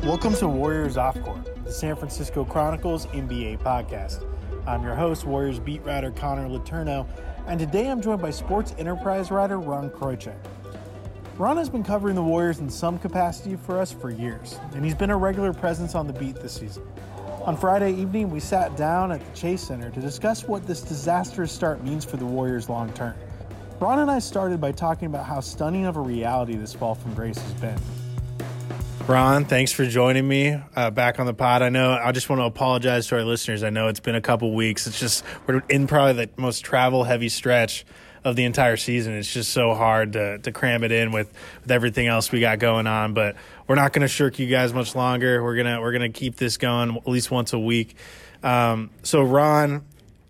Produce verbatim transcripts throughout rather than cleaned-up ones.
Welcome to Warriors Off Court, the San Francisco Chronicles N B A podcast. I'm your host, Warriors beat writer Connor Letourneau, and today I'm joined by Sports Enterprise writer Ron Kroichek. Ron has been covering the Warriors in some capacity for us for years, and he's been a regular presence on the beat this season. On Friday evening, we sat down at the Chase Center to discuss what this disastrous start means for the Warriors long term. Ron and I started by talking about how stunning of a reality this fall from grace has been. Ron, thanks for joining me uh, back on the pod. I know I just want to apologize to our listeners. I know it's been a couple weeks. It's just we're in probably the most travel-heavy stretch of the entire season. It's just so hard to to cram it in with, with everything else we got going on. But we're not going to shirk you guys much longer. We're gonna we're gonna keep this going at least once a week. Um, so, Ron,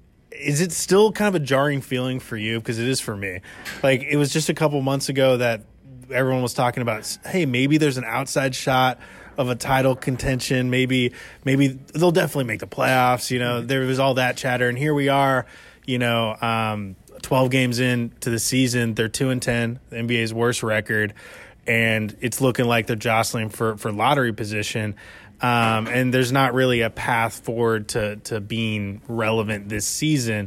is it still kind of a jarring feeling for you? Because it is for me. Like, it was just a couple months ago that everyone was talking about, hey, maybe there's an outside shot of a title contention. Maybe maybe they'll definitely make the playoffs. You know, there was all that chatter. And here we are, you know, um, twelve games into the season. They're two and ten, the N B A's worst record. And it's looking like they're jostling for, for lottery position. Um, and there's not really a path forward to, to being relevant this season.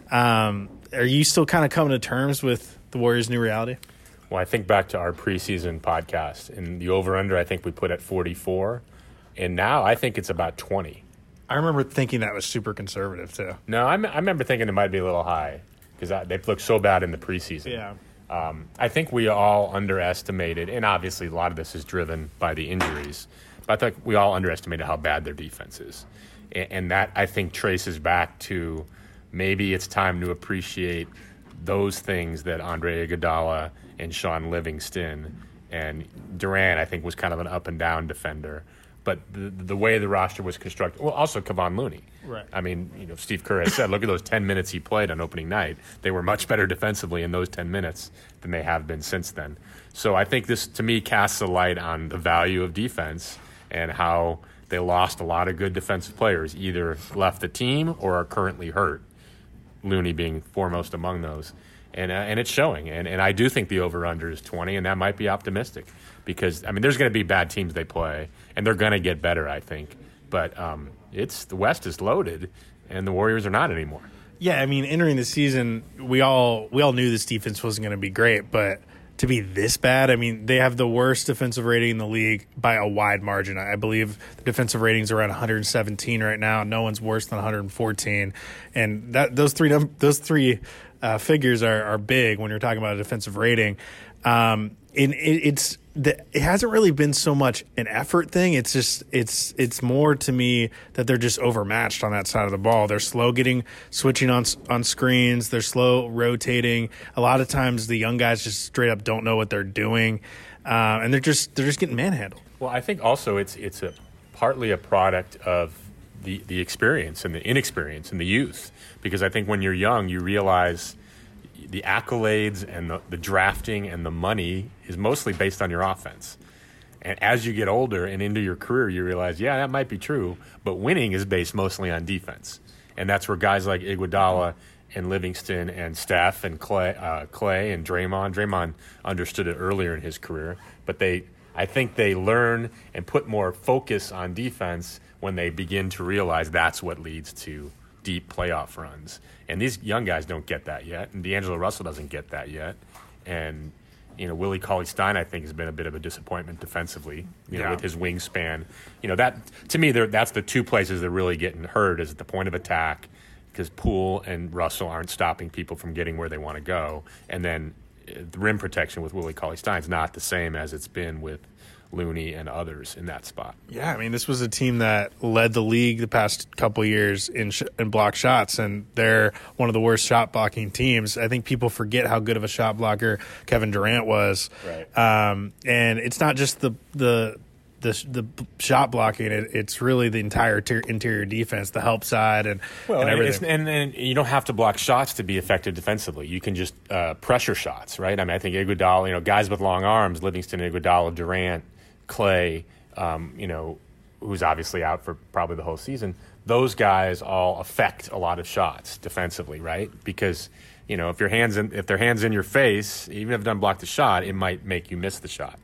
Um, are you still kind of coming to terms with the Warriors' new reality? Well, I think back to our preseason podcast, and the over-under I think we put at forty-four, and now I think it's about twenty. I remember thinking that was super conservative, too. No, I, m- I remember thinking it might be a little high because they've looked so bad in the preseason. Yeah. Um, I think we all underestimated, and obviously a lot of this is driven by the injuries, but I think we all underestimated how bad their defense is. And, and that, I think, traces back to maybe it's time to appreciate those things that Andre Iguodala and Sean Livingston and Durant, I think, was kind of an up-and-down defender. But the the way the roster was constructed, well, also Kevon Looney. Right. I mean, you know, Steve Kerr has said, look at those ten minutes he played on opening night. They were much better defensively in those ten minutes than they have been since then. So I think this, to me, casts a light on the value of defense and how they lost a lot of good defensive players, either left the team or are currently hurt, Looney being foremost among those. And uh, and it's showing. And, and I do think the over-under is twenty, and that might be optimistic because, I mean, there's going to be bad teams they play, and they're going to get better, I think. But um, it's the West is loaded, and the Warriors are not anymore. Yeah, I mean, entering the season, we all we all knew this defense wasn't going to be great, but to be this bad, I mean, they have the worst defensive rating in the league by a wide margin. I believe the defensive ratings are around one hundred seventeen right now. No one's worse than one hundred fourteen, and that those three those three uh, figures are, are big when you're talking about a defensive rating. Um, and it, it's the, it hasn't really been so much an effort thing. It's just it's it's more to me that they're just overmatched on that side of the ball. They're slow getting switching on on screens. They're slow rotating. A lot of times the young guys just straight up don't know what they're doing, uh, and they're just they're just getting manhandled. Well, I think also it's it's a partly a product of the the experience and the inexperience and the youth, because I think when you're young you realize the accolades and the, the drafting and the money is mostly based on your offense. And as you get older and into your career, you realize, yeah, that might be true, but winning is based mostly on defense. And that's where guys like Iguodala and Livingston and Steph and Clay, uh, Clay and Draymond, Draymond understood it earlier in his career, but they, I think they learn and put more focus on defense when they begin to realize that's what leads to deep playoff runs. And these young guys don't get that yet, and D'Angelo Russell doesn't get that yet. And, you know, Willie Cauley-Stein, I think, has been a bit of a disappointment defensively, you know, yeah. with his wingspan. You know, that to me, that's the two places that are really getting hurt is at the point of attack, because Poole and Russell aren't stopping people from getting where they want to go. And then the rim protection with Willie Cauley-Stein is not the same as it's been with Looney and others in that spot. Yeah, I mean, this was a team that led the league the past couple of years in sh- in block shots, and they're one of the worst shot blocking teams. I think people forget how good of a shot blocker Kevin Durant was. Right. Um, and it's not just the the the, the shot blocking; it, it's really the entire ter- interior defense, the help side, and well, and everything. And, and you don't have to block shots to be effective defensively. You can just uh, pressure shots, right? I mean, I think Iguodala, you know, guys with long arms, Livingston, Iguodala, Durant, Clay, um, you know, who's obviously out for probably the whole season, those guys all affect a lot of shots defensively, right? Because, you know, if your hands in, if their hands in your face, even if it doesn't block the shot, it might make you miss the shot.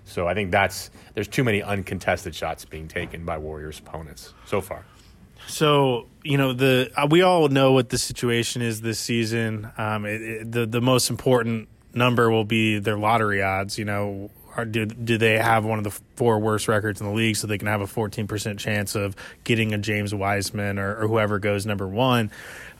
So I think that's there's too many uncontested shots being taken by Warriors opponents so far. So, you know, the uh, we all know what the situation is this season. Um, it, it, the the most important number will be their lottery odds. You know, are, do do they have one of the four worst records in the league, so they can have a fourteen percent chance of getting a James Wiseman or, or whoever goes number one?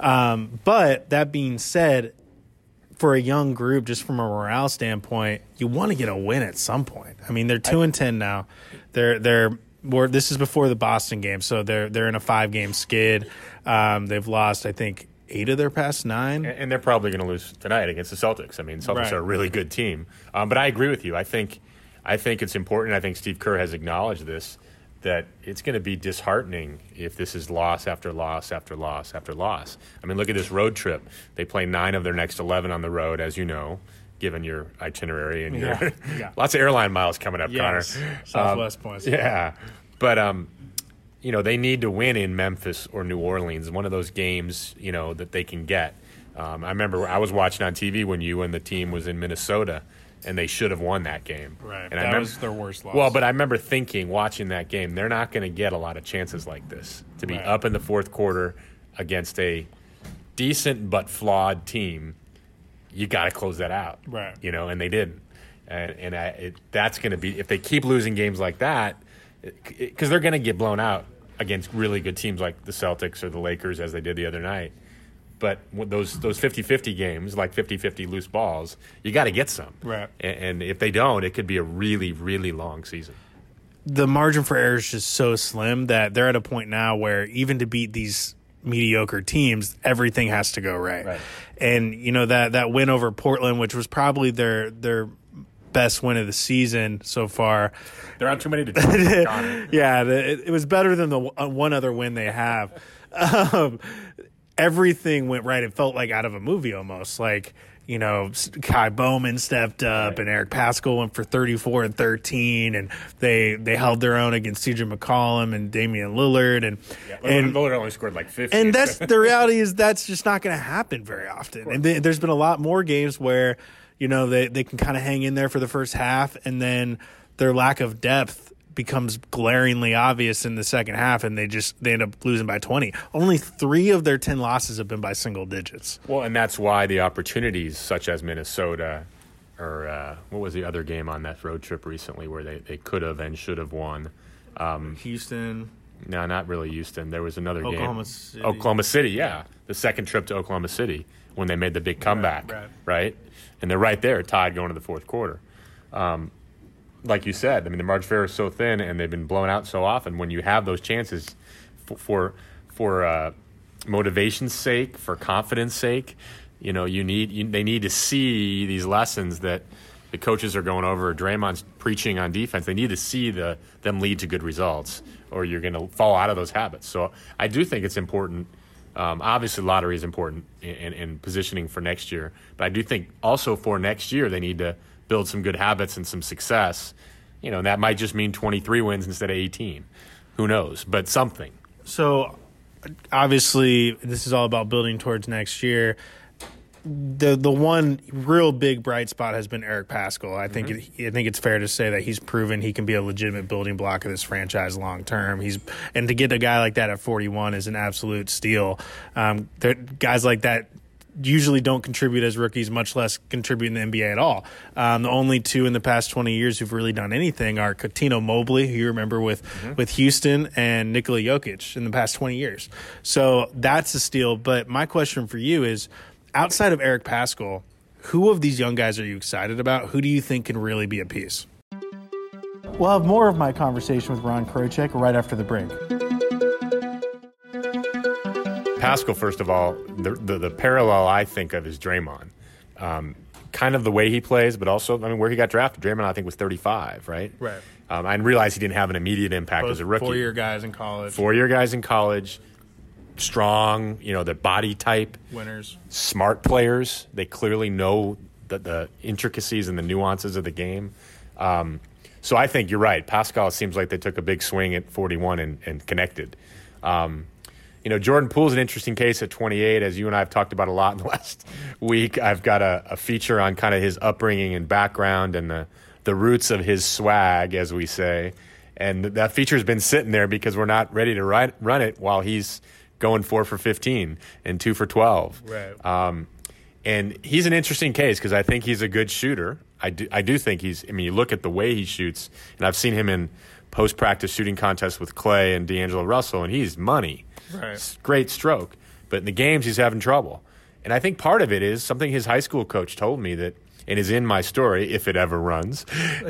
Um, but that being said, for a young group, just from a morale standpoint, you want to get a win at some point. I mean, they're two I, and ten now. They're they're More, this is before the Boston game, so they're they're in a five game skid. Um, they've lost, I think, eight of their past nine, and, and they're probably going to lose tonight against the Celtics. I mean, Celtics right. are a really good team, um, but I agree with you. I think I think it's important. I think Steve Kerr has acknowledged this, that it's going to be disheartening if this is loss after loss after loss after loss. I mean, look at this road trip. They play nine of their next eleven on the road, as you know, given your itinerary and your yeah, yeah. lots of airline miles coming up, yes. Connor. Southwest um, points. Yeah. But, um, you know, they need to win in Memphis or New Orleans, one of those games, you know, that they can get. Um, I remember I was watching on T V when you and the team was in Minnesota, and they should have won that game. Right. And that I remember, was their worst loss. Well, but I remember thinking, watching that game, they're not going to get a lot of chances like this, to be right. up in the fourth quarter against a decent but flawed team. You got to close that out, right? You know, and they didn't, and and I, it, that's going to be if they keep losing games like that, because they're going to get blown out against really good teams like the Celtics or the Lakers as they did the other night. But those those fifty-fifty games, like fifty-fifty loose balls, you got to get some, right? And, and if they don't, it could be a really really long season. The margin for error is just so slim that they're at a point now where even to beat these mediocre teams, everything has to go right. Right. And you know that that win over Portland, which was probably their their best win of the season so far. They're on too many to do. Yeah, it, it was better than the one other win they have. Um, everything went right. It felt like out of a movie almost. Like, you know, Kai Bowman stepped up, right. and Eric Paschall went for thirty-four and thirteen, and they they held their own against C J McCollum and Damian Lillard, and yeah, and Lillard only scored like fifty. And that's the reality is that's just not going to happen very often. And th- there's been a lot more games where, you know, they they can kind of hang in there for the first half, and then their lack of depth becomes glaringly obvious in the second half, and they just they end up losing by twenty. Only three of their ten losses have been by single digits. Well, and that's why the opportunities such as Minnesota or uh, what was the other game on that road trip recently where they, they could have and should have won? Um, Houston. No, not really Houston. There was another Oklahoma game. Oklahoma City. Oklahoma City, yeah. The second trip to Oklahoma City when they made the big comeback, right? right. right? And they're right there, tied going to the fourth quarter. Um, like you said, I mean, the margin for error is so thin, and they've been blown out so often. When you have those chances for for, for uh, motivation's sake, for confidence sake, you know, you need you, they need to see these lessons that the coaches are going over. Draymond's preaching on defense. They need to see the them lead to good results, or you're going to fall out of those habits. So I do think it's important. Um, obviously, lottery is important in, in, in positioning for next year, but I do think also for next year they need to build some good habits and some success. You know, and that might just mean twenty-three wins instead of eighteen. Who knows? But something. So, obviously, this is all about building towards next year. The the one real big bright spot has been Eric Paschall. I think mm-hmm. it, I think it's fair to say that he's proven he can be a legitimate building block of this franchise long term. He's and to get a guy like that at forty-one is an absolute steal. Um, there, guys like that usually don't contribute as rookies, much less contribute in the N B A at all. Um, the only two in the past twenty years who've really done anything are Coutinho Mobley, who you remember with, mm-hmm. with Houston, and Nikola Jokic in the past twenty years. So that's a steal. But my question for you is, outside of Eric Paschall, who of these young guys are you excited about? Who do you think can really be a piece? We'll have more of my conversation with Ron Krochek right after the break. Paschall, first of all, the, the the parallel I think of is Draymond. Um, kind of the way he plays, but also, I mean, where he got drafted. Draymond, I think, was thirty-five, right? Right. Um, I realized he didn't have an immediate impact Both as a rookie. Four-year guys in college. Four-year guys in college. Strong, you know, the body type. Winners. Smart players. They clearly know the, the intricacies and the nuances of the game. Um, so I think you're right. Paschall seems like they took a big swing at forty-one and, and connected. Um, you know, Jordan Poole's an interesting case at twenty-eight, as you and I have talked about a lot in the last week. I've got a, a feature on kind of his upbringing and background and the, the roots of his swag, as we say. And that feature's been sitting there because we're not ready to run, run it while he's going four for fifteen and two for twelve. Right. Um, and he's an interesting case because I think he's a good shooter. I do, I do think he's – I mean, you look at the way he shoots, and I've seen him in post-practice shooting contests with Clay and D'Angelo Russell, and he's money. Right. Great stroke. But in the games, he's having trouble. And I think part of it is something his high school coach told me that – and is in my story, if it ever runs,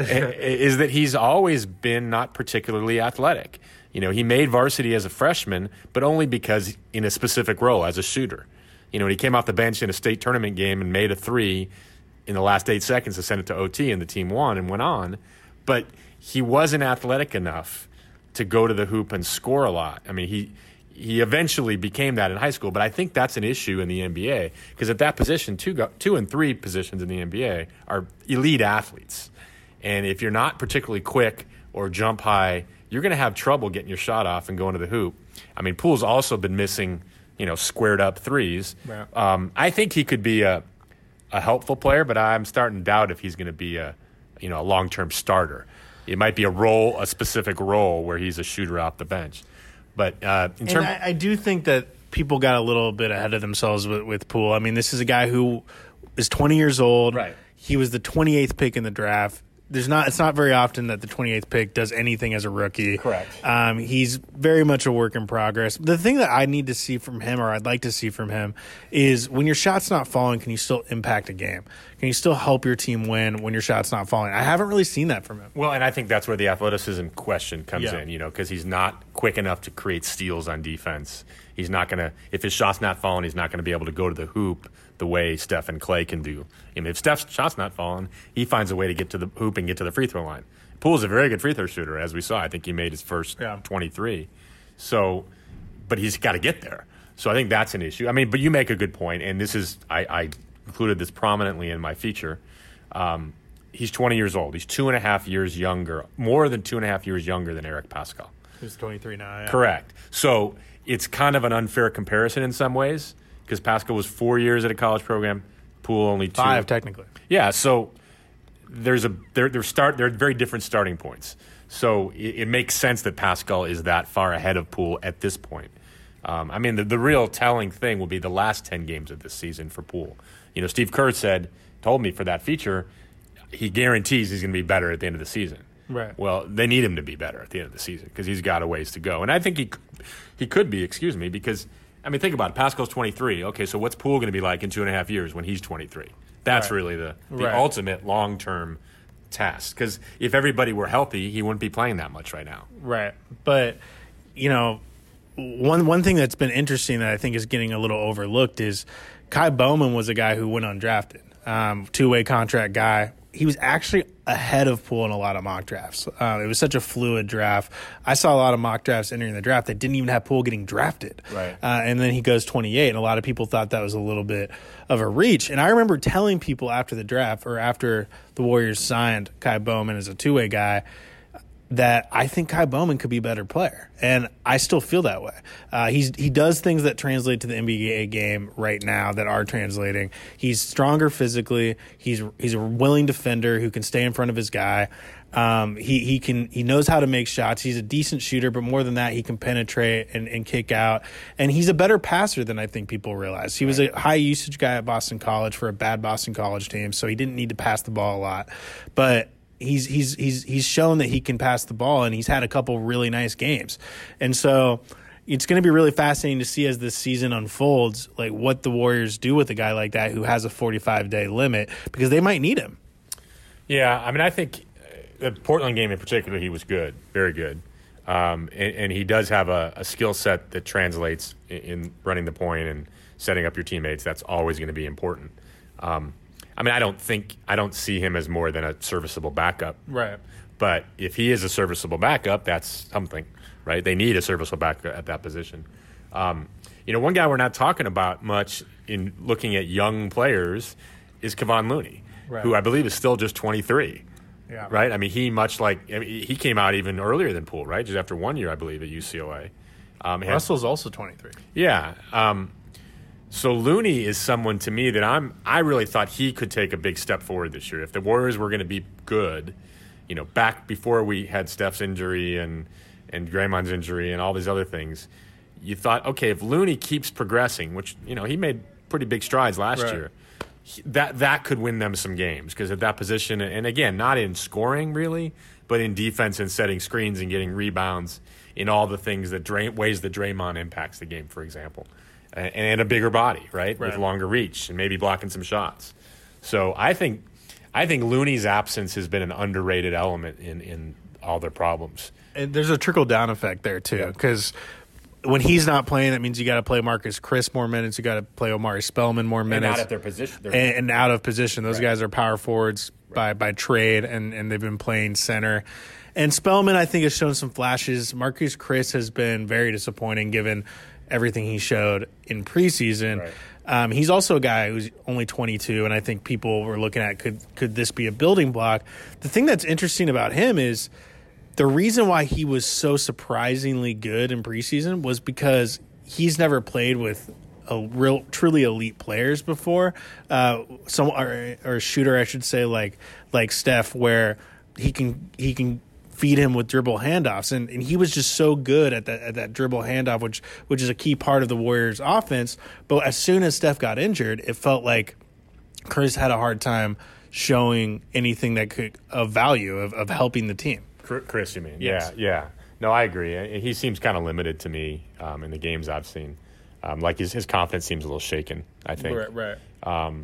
is that he's always been not particularly athletic. You know, he made varsity as a freshman, but only because in a specific role as a shooter. You know, when he came off the bench in a state tournament game and made a three in the last eight seconds to send it to O T, and the team won and went on. But he wasn't athletic enough to go to the hoop and score a lot. I mean, he he eventually became that in high school, but I think that's an issue in the N B A because at that position, two, go, two and three positions in the N B A are elite athletes. And if you're not particularly quick or jump high, you're going to have trouble getting your shot off and going to the hoop. I mean, Poole's also been missing, you know, squared up threes. Right. Um, I think he could be a, a helpful player, but I'm starting to doubt if he's going to be a, you know, a long-term starter. It might be a role, a specific role where he's a shooter off the bench. But uh, in terms, I, I do think that people got a little bit ahead of themselves with, with Poole. I mean, this is a guy who is twenty years old. Right. He was the twenty-eighth pick in the draft. There's not. It's not very often that the twenty-eighth pick does anything as a rookie. Correct. Um, he's very much a work in progress. The thing that I need to see from him, or I'd like to see from him, is when your shot's not falling, can you still impact a game? Can you still help your team win when your shot's not falling? I haven't really seen that from him. Well, and I think that's where the athleticism question comes Yeah. in, you know, because he's not quick enough to create steals on defense. He's not going to – if his shot's not falling, he's not going to be able to go to the hoop the way Steph and Clay can do. I mean, if Steph's shot's not falling, he finds a way to get to the hoop and get to the free throw line. Poole's a very good free throw shooter, as we saw. I think he made his first Yeah. twenty-three. So – but he's got to get there. So I think that's an issue. I mean, but you make a good point, and this is – I I included this prominently in my feature. Um, he's twenty years old. He's two and a half years younger, more than two and a half years younger than Eric Pascal. He's twenty-three now. Yeah. Correct. So it's kind of an unfair comparison in some ways because Pascal was four years at a college program, Poole only two. Five, technically. Yeah, so there's a they're, they're start they're very different starting points. So it, it makes sense that Pascal is that far ahead of Poole at this point. Um, I mean, the, the real telling thing will be the last ten games of this season for Poole. You know, Steve Kerr said, told me for that feature, he guarantees he's going to be better at the end of the season. Right. Well, they need him to be better at the end of the season because he's got a ways to go. And I think he he could be, excuse me, because, I mean, think about it. Pascal's twenty-three. Okay, so what's Poole going to be like in two and a half years when he's twenty-three? That's Right. really the, the Right. ultimate long-term task. Because if everybody were healthy, he wouldn't be playing that much right now. Right. But, you know, one one thing that's been interesting that I think is getting a little overlooked is Kai Bowman was a guy who went undrafted, um, two-way contract guy. He was actually ahead of Poole in a lot of mock drafts. Uh, it was such a fluid draft. I saw a lot of mock drafts entering the draft that didn't even have Poole getting drafted. Right. Uh, and then he goes twenty-eight, and a lot of people thought that was a little bit of a reach. And I remember telling people after the draft or after the Warriors signed Kai Bowman as a two-way guy that I think Kai Bowman could be a better player, and I still feel that way. Uh, he's he does things that translate to the N B A game right now that are translating. He's stronger physically. He's he's a willing defender who can stay in front of his guy. Um, he he can he knows how to make shots. He's a decent shooter, but more than that, he can penetrate and, and kick out. And he's a better passer than I think people realize. He was a high usage guy at Boston College for a bad Boston College team, so he didn't need to pass the ball a lot, but He's he's he's he's shown that he can pass the ball, and he's had a couple really nice games. And so it's going to be really fascinating to see as this season unfolds, like what the Warriors do with a guy like that who has a forty-five day limit, because they might need him. Yeah, I mean, I think the Portland game in particular, he was good, very good. Um, and, and he does have a, a skill set that translates in, in running the point and setting up your teammates. That's always going to be important. Um, I mean, I don't think I don't see him as more than a serviceable backup. Right. But if he is a serviceable backup, that's something, right? They need a serviceable backup at that position. Um, you know, one guy we're not talking about much in looking at young players is Kevon Looney, Right. who I believe is still just twenty-three. Yeah. Right? I mean, he much like I mean, he came out even earlier than Poole, right? Just after one year, I believe, at U C L A. Um, had- Russell's also twenty-three. yeah. Um, So Looney is someone to me that I'm. I really thought he could take a big step forward this year. If the Warriors were going to be good, you know, back before we had Steph's injury and and Draymond's injury and all these other things, you thought, okay, if Looney keeps progressing, which you know he made pretty big strides last right. year, he, that that could win them some games because at that position, and again, not in scoring really, but in defense and setting screens and getting rebounds, in all the things that Dray, ways that Draymond impacts the game, for example. And a bigger body, right? right, with longer reach and maybe blocking some shots. So I think, I think Looney's absence has been an underrated element in, in all their problems. And there's a trickle down effect there too, because yeah. when he's not playing, that means you got to play Marcus Chris more minutes, you got to play Omari Spellman more minutes, and out of their position, and, and out of position. Those right. guys are power forwards right. by by trade, and and they've been playing center. And Spellman, I think, has shown some flashes. Marcus Chris has been very disappointing given everything he showed in preseason. Right. Um, he's also a guy who's only twenty-two, and I think people were looking at could could this be a building block. The thing that's interesting about him is the reason why he was so surprisingly good in preseason was because he's never played with a real, truly elite players before. Uh, some or, or a shooter, I should say, like like Steph, where he can he can. feed him with dribble handoffs, and, and he was just so good at that at that dribble handoff, which which is a key part of the Warriors' offense. But as soon as Steph got injured, it felt like Chris had a hard time showing anything that could of value of, of helping the team. Chris, you mean? Yes. Yeah, yeah. No, I agree. He seems kind of limited to me um, in the games I've seen. Um, like his his confidence seems a little shaken, I think. Right, right. Um,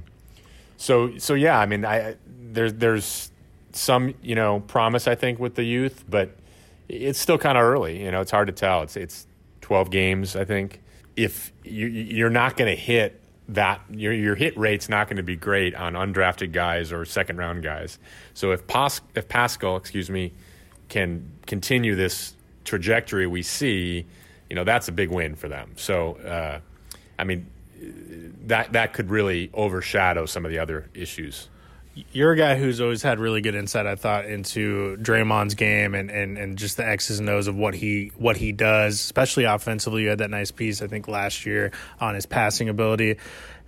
so so yeah, I mean, I there's there's. some, you know, promise, I think, with the youth, but it's still kind of early. You know, it's hard to tell. It's it's twelve games, I think. If you, you're not going to hit that, your your hit rate's not going to be great on undrafted guys or second round guys. So if Pas- if Pascal, excuse me, can continue this trajectory we see, you know, that's a big win for them. So, uh, I mean, that that could really overshadow some of the other issues. You're a guy who's always had really good insight, I thought, into Draymond's game and, and, and just the X's and O's of what he what he does, especially offensively. You had that nice piece, I think, last year on his passing ability.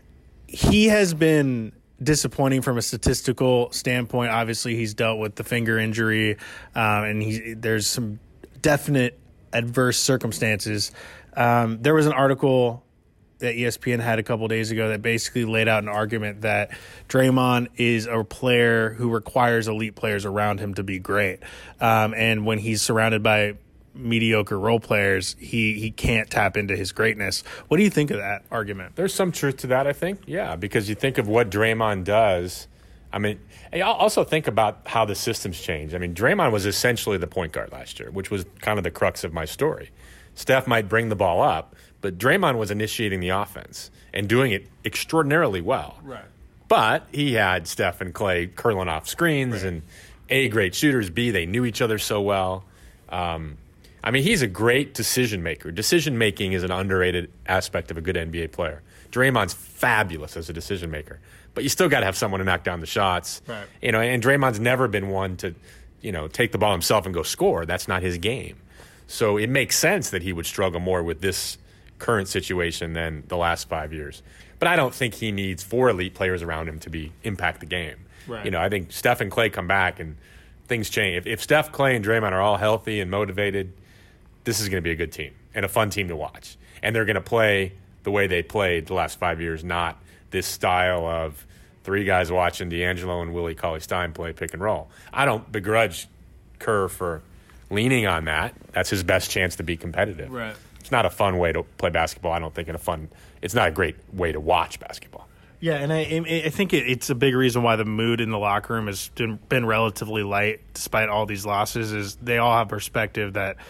He has been disappointing from a statistical standpoint. Obviously, he's dealt with the finger injury, um, and he, there's some definite adverse circumstances. Um, there was an article that E S P N had a couple days ago that basically laid out an argument that Draymond is a player who requires elite players around him to be great. Um, and when he's surrounded by mediocre role players, he, he can't tap into his greatness. What do you think of that argument? There's some truth to that, I think. Yeah, because you think of what Draymond does. I mean, I also think about how the systems change. I mean, Draymond was essentially the point guard last year, which was kind of the crux of my story. Steph might bring the ball up, but Draymond was initiating the offense and doing it extraordinarily well. Right. But he had Steph and Clay curling off screens, right. and A, great shooters, B, they knew each other so well. Um, I mean, he's a great decision maker. Decision making is an underrated aspect of a good N B A player. Draymond's fabulous as a decision maker, but you still got to have someone to knock down the shots. Right. You know, and Draymond's never been one to, you know, take the ball himself and go score. That's not his game. So it makes sense that he would struggle more with this current situation than the last five years. But I don't think he needs four elite players around him to be impact the game. Right. You know, I think Steph and Clay come back and things change. If, if Steph, Clay, and Draymond are all healthy and motivated, this is going to be a good team and a fun team to watch. And they're going to play the way they played the last five years, not this style of three guys watching D'Angelo and Willie Cauley-Stein play pick and roll. I don't begrudge Kerr for leaning on that. That's his best chance to be competitive. Right. It's not a fun way to play basketball, I don't think, and a fun – it's not a great way to watch basketball. Yeah, and I, I think it, it's a big reason why the mood in the locker room has been, been relatively light despite all these losses is they all have perspective that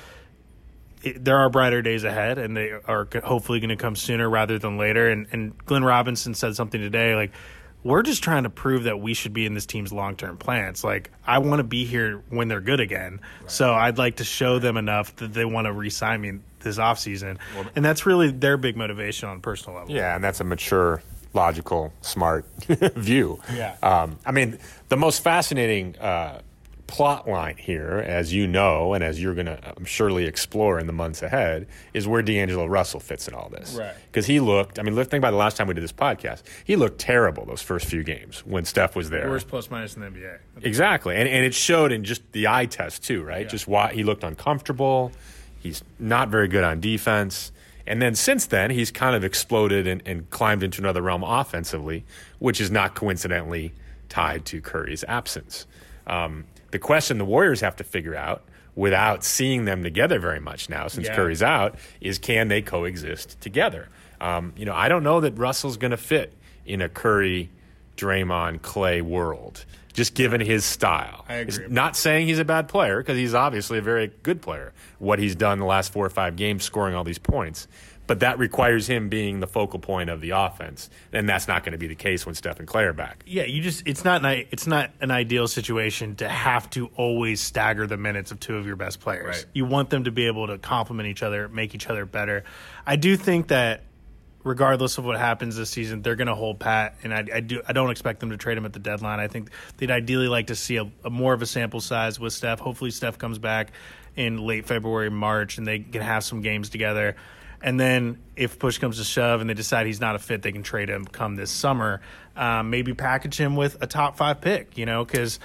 it, there are brighter days ahead, and they are hopefully going to come sooner rather than later. And, and Glenn Robinson said something today, like, we're just trying to prove that we should be in this team's long-term plans. Like, I want to be here when they're good again. Right. So I'd like to show them enough that they want to re-sign me this offseason. Well, and that's really their big motivation on a personal level. Yeah, and that's a mature, logical, smart view. Yeah. Um, I mean, the most fascinating uh, plot line here, as you know, and as you're going to um, surely explore in the months ahead, is where D'Angelo Russell fits in all this. Right. Because he looked, I mean, think about the last time we did this podcast. He looked terrible those first few games when Steph was there. Worst plus minus in the N B A. Exactly. And and it showed in just the eye test too, right? Yeah. Just why he looked uncomfortable. He's not very good on defense. And then since then, he's kind of exploded and, and climbed into another realm offensively, which is not coincidentally tied to Curry's absence. Um, the question the Warriors have to figure out, without seeing them together very much now since yeah. Curry's out, is can they coexist together? Um, you know, I don't know that Russell's going to fit in a Curry, Draymond, Clay world, just given his style. I agree. It's not saying he's a bad player, because he's obviously a very good player, what he's done the last four or five games, scoring all these points. But that requires him being the focal point of the offense, and that's not going to be the case when Steph and Clay are back. Yeah, you just it's not an, it's not an ideal situation to have to always stagger the minutes of two of your best players. Right. You want them to be able to complement each other, make each other better. I do think that regardless of what happens this season, they're going to hold pat, and I, I do I don't expect them to trade him at the deadline. I think they'd ideally like to see a, a more of a sample size with Steph. Hopefully, Steph comes back in late February, March, and they can have some games together. And then if push comes to shove and they decide he's not a fit, they can trade him come this summer. Um, maybe package him with a top five pick, you know, because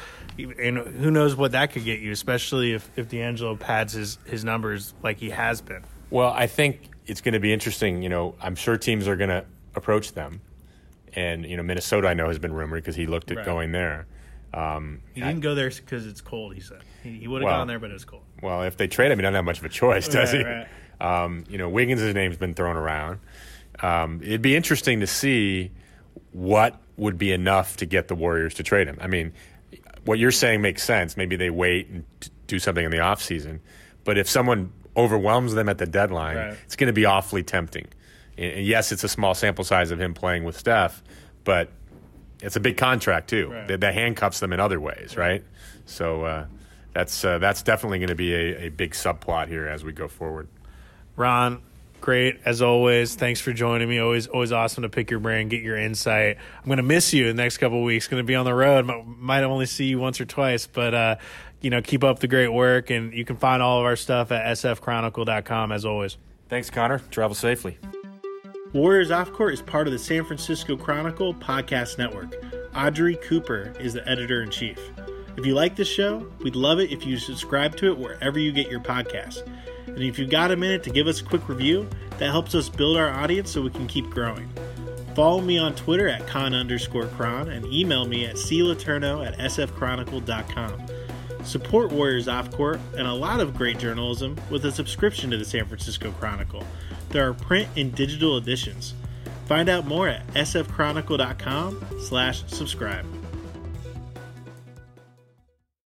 who knows what that could get you, especially if, if D'Angelo pads his, his numbers like he has been. Well, I think it's going to be interesting. You know, I'm sure teams are going to approach them. And, you know, Minnesota, I know, has been rumored because he looked at right. going there. Um, he didn't I, go there because it's cold, he said. He, he would have well, gone there, but it's cold. Well, if they trade him, he doesn't have much of a choice, does right, he? Right. Um, you know, Wiggins' name's been thrown around. Um, it'd be interesting to see what would be enough to get the Warriors to trade him. I mean, what you're saying makes sense. Maybe they wait and t- do something in the offseason. But if someone overwhelms them at the deadline, right. it's going to be awfully tempting. And yes, it's a small sample size of him playing with Steph, but it's a big contract too. Right. That, that handcuffs them in other ways, right? right? So uh, that's uh, that's definitely going to be a, a big subplot here as we go forward. Ron, great as always. Thanks for joining me. Always, always awesome to pick your brain, get your insight. I'm going to miss you in the next couple of weeks. Going to be on the road. Might only see you once or twice, but uh, you know, keep up the great work. And you can find all of our stuff at s f chronicle dot com as always. Thanks, Connor. Travel safely. Warriors Off Court is part of the San Francisco Chronicle podcast network. Audrey Cooper is the editor-in-chief. If you like this show, we'd love it if you subscribe to it wherever you get your podcasts. And if you've got a minute to give us a quick review, that helps us build our audience so we can keep growing. Follow me on Twitter at con underscore cron and email me at cletourneau at s f chronicle dot com. Support Warriors Off Court and a lot of great journalism with a subscription to the San Francisco Chronicle. There are print and digital editions. Find out more at s f chronicle dot com slash subscribe.